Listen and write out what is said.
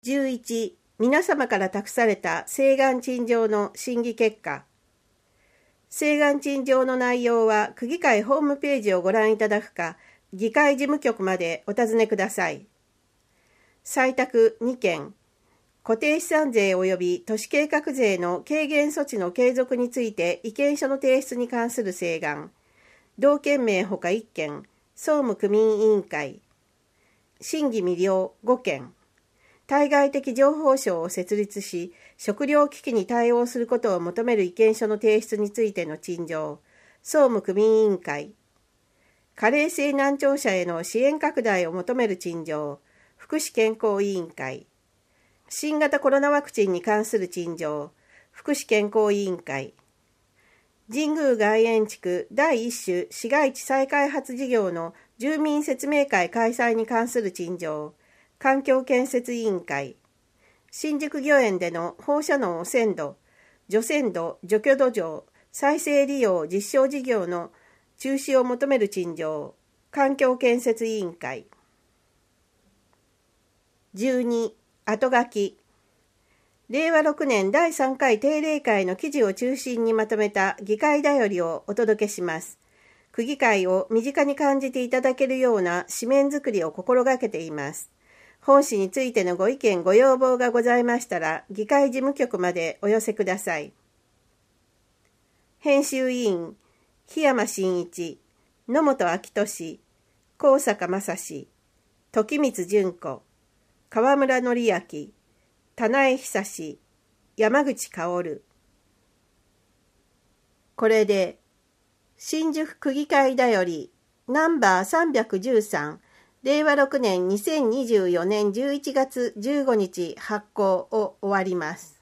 11、皆様から託された請願陳情の審議結果。請願陳情の内容は区議会ホームページをご覧いただくか、議会事務局までお尋ねください。採択2件、固定資産税及び都市計画税の軽減措置の継続について意見書の提出に関する請願。同件名ほか1件、総務区民委員会。審議未了5件。対外的情報省を設立し、食糧危機に対応することを求める意見書の提出についての陳情。総務区民委員会。加齢性難聴者への支援拡大を求める陳情。福祉健康委員会。新型コロナワクチンに関する陳情。福祉健康委員会。神宮外苑地区第一種市街地再開発事業の住民説明会開催に関する陳情。環境建設委員会。新宿御苑での放射能汚染土、除染土、除去土壌、再生利用実証事業の中止を求める陳情。環境建設委員会。12、後書き。令和6年第3回定例会の記事を中心にまとめた議会だよりをお届けします。区議会を身近に感じていただけるような紙面作りを心がけています。本誌についてのご意見ご要望がございましたら、議会事務局までお寄せください。編集委員、檜山真一、野本昭俊、高坂正史、時光純子、河村則明、田内久志、山口薫。これで、新宿区議会だよりナンバー313、令和6年2024年11月15日発行を終わります。